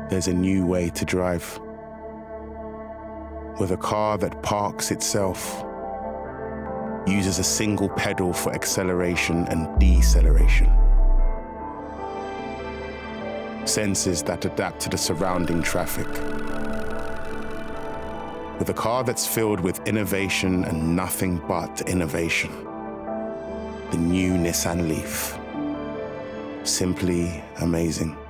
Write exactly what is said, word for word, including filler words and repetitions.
there's a new way to drive. With a car that parks itself, uses a single pedal for acceleration and deceleration. Senses that adapt to the surrounding traffic. With a car that's filled with innovation and nothing but innovation. The new Nissan Leaf. Simply amazing.